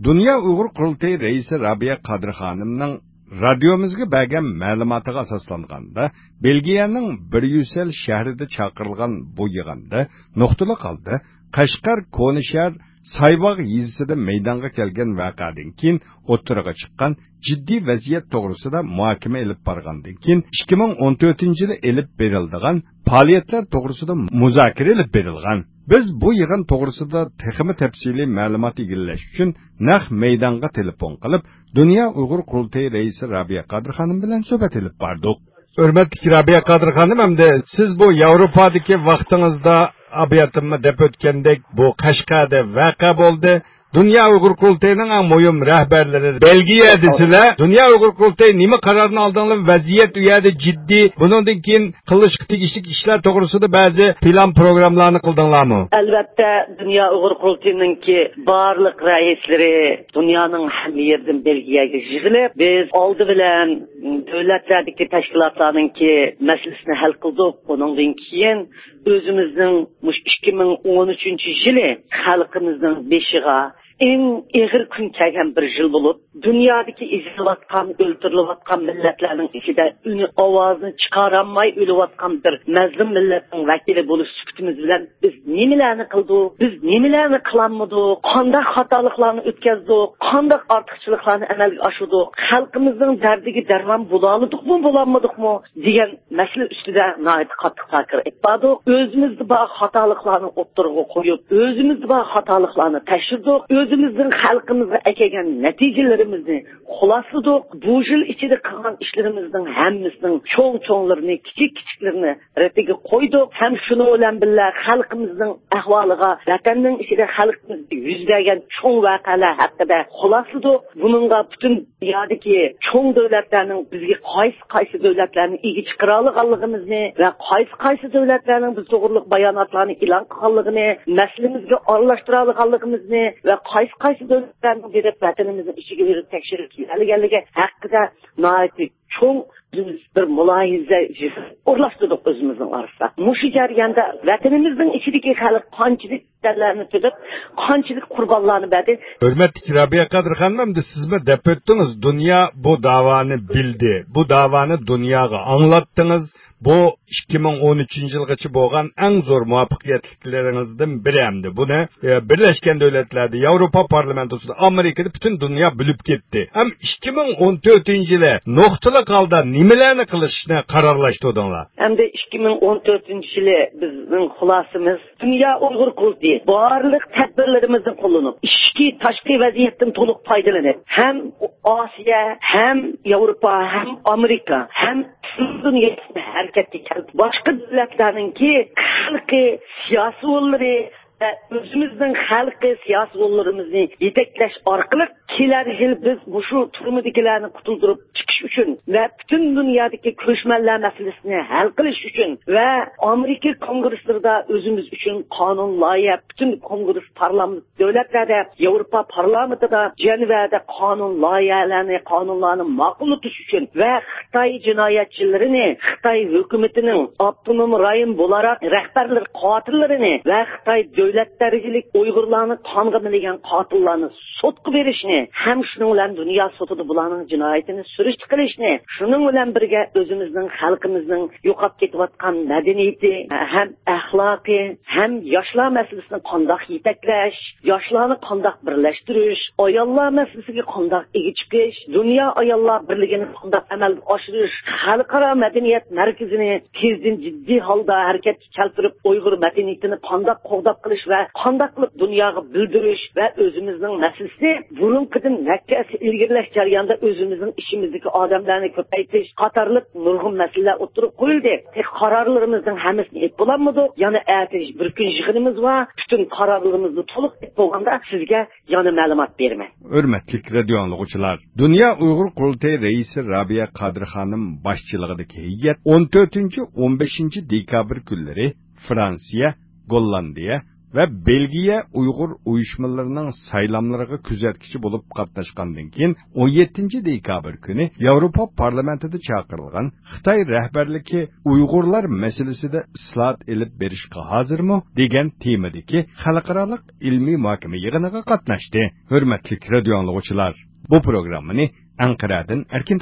Dünya Uyghur Qurultayı Reisi Rabia Qadri Xonimning radiomizga bergan ma'lumotiga asoslanganda, Belgiyaning Bryussel shahrida chaqirilgan bu yig'inda nuqtali holda Qashqar Konishar Saybog' yezisida maydonga kelgan voqeadan keyin o'ttiriga chiqqan jiddiy vaziyat to'g'risida muhokama olib borgandan keyin 2014-yili elib berilgan faoliyatlar to'g'risida muzokara olib berilgan. Biz bu yig'in to'g'risida texmi tafsiliy ma'lumot egallash uchun naq maydonga telefon qilib, Dünya Uyg'ur Qurultayı Reisi Rabia Qadri Xonim bilan suhbat olib bordik. Hurmatli Rabia Qadri Xonim, hamda siz bu Yevropadagi vaqtingizda abiyatimni deb o'tgandek bu Qashqarda vaqa bo'ldi. Dünya Uyghur Qurultayı'nın en mühim rehberleri Belgiya desiler. Dünya Uyghur Qurultayı nima kararını aldığında vaziyet uyardı ciddi. Bunun için kılışık tegişlik işler doğrusunda bazı plan programlarını kıldınlar mı? Elbette Dünya Uyghur Qurultayı'nın ki barlık reisleri dünyanın hem yerden Belgiya'ya yığılıp biz aldı bilen devletlerdeki teşkilatlarının ki meselesini hal kıldık. Bunun keyin özümüzün 2013 yılı halkımızın beşiğe en ağır gün kelgan bir yıl bulup, dünyadaki izilatkan, öldürülüvatkan milletlerin içinde ünü avazını çıkaramay ölüvatkan bir mezlum milletin vekili bulup süktümüz bilen biz nemilerini kıldık, biz nemilerini kılanmadık, kandak hatalıklarını ötkezdik, kandak artıkçılıklarını emelge aşıdık, halkımızın derdigi derman bulamadık mı, bulamadık mı diyen mesele üstüde nait kattık takir etmedik. Özümüzde bağ hatalıklarını otturgu koyup, özümüzde bağ hatalıklarını teşhirdik, özümüzün halkımıza ekegen neticelerimizni xulasladık. Bu yıl içinde kılgan işlerimizin hemmisinin çoğlarını, küçüklerini retiga koyduk. Hem şunu olan billah halkımızın ahvalıga, vatanın içinde halkımızda yüzleyen çoğ vakalar hakkında xulasladık. Bununla bütün dünyadaki çoğ devletlerinin bizge qaysi devletlerini ilgi çıkaralıqalığımızı ve qaysi devletlerinin biz doğruluk bayanatlarını ilan kılalığını, meselemizge arlaştıralıqalığımızı ve qaysi devletlerinin berip vatanımızın içine verip tekşirip kelganligi haqida naiti çoğ bir muloyiza o'rlashtirdik o'zimizning orasida. Mushu jarayonda vatanimizning ichidagi xalq qanchalik darlarni tutib, qanchalik qurbonlarni berdi. Hurmatli Rabia Qadri Xonim, sizmi deb o'tdingiz, dunyo bu davoni bildi. Bu davoni dunyoga anglatdingiz. Bu 2013-yilgacha bo'lgan eng zo'r muvaffaqiyatliklaringizdan biri hamdi. Buni Birleşken Devletler'de, Avrupa Parlamentosu'da, Amerika'da bütün dünya bilip gitti. Hem 2014-yili nuqtali holda nimalarni qilishni qarorlashtirdinglar? Hem de 2014-yili bizning xulosamiz Dünya Uyg'ur Qurultayı barliq tadbirlarimizdan qo'llanib, ichki tashqi vaziyatdan to'liq foydalanib, hem Osiyo, hem Avrupa, hem Amerika, hem dünyasida hareketli keldi. Başka devletlerninki halkı, siyasi yolları özümüzden halkı, siyasi yollarımızı yetekleş arkalık keler yıl biz bu şu turumudikilerini kutuldurup çıkış için ve bütün dünyadaki köşmeller meselesini hal kılış için ve Amerika kongreslerinde özümüz için kanun, layık, bütün kongres parlament devletlerde, Avrupa parlamentinde, Cenevre'de kanun, kanunlarını makul tutuş için ve Xitay cinayetçilerini, Xitay hükümetinin abdunum rayın bularak rehberler katillerini ve Xitay devletlercilik Uygurlarını kanga miligen katillarını sotku verişini hem şunun bilen dünya sotuda bulanın cinayetini sürüş çıkılışını şunun bilen birge özümüzün halkımızın yo'qolib ketayotgan medeniyeti hem ahlakı hem yaşlar meselesini kandak yeteklash, yaşlarını kandak birleştiriş, ayollar meselesiga kandak egi chiqish, dünya ayollar birligini kandak amalga oshirish, xalqaro madaniyat markazini tezden ciddi holda harakatga keltirib Uyg'ur madaniyatini kandak qo'g'dab qilish va kandak qilib dunyoga bildirish va o'zimizning meselesi burunqidan nakkasi ilgirlash jarayonida o'zimizning ishimizdagi odamlarni ko'paytirish qatorliq nurg'un masalalar o'tirib qo'yildi. Qarorlarimizning hammasini aytib bo'lmaydi. Yana ertaga bir kun yig'inimiz va butun qarorlarimizni to'liq aytib bo'lganda sizga yana ma'lumot beraman. Hurmatli radio anglag'uvchilar, Dünya Uyg'ur Qurultayı Reisi Rabia Qadri Xonim boshchiligidagi heyet 14-15 dekabr kunlari Fransiya, Gollandiya, va Belgiya Uyg'ur uyushmalarining saylamlariga kuzatkichi bo'lib qatnashgandan keyin 17 dekabr kuni Yevropa parlamentida chaqirilgan Xitoy rahbarligi Uyg'urlar masalasida islohot elib berishga hozirmi degan temadagi xalqaro ilmiy muhokama yig'iniga qatnashdi. Hurmatli radio anglovchilar, bu programmani Anqaradan Erkin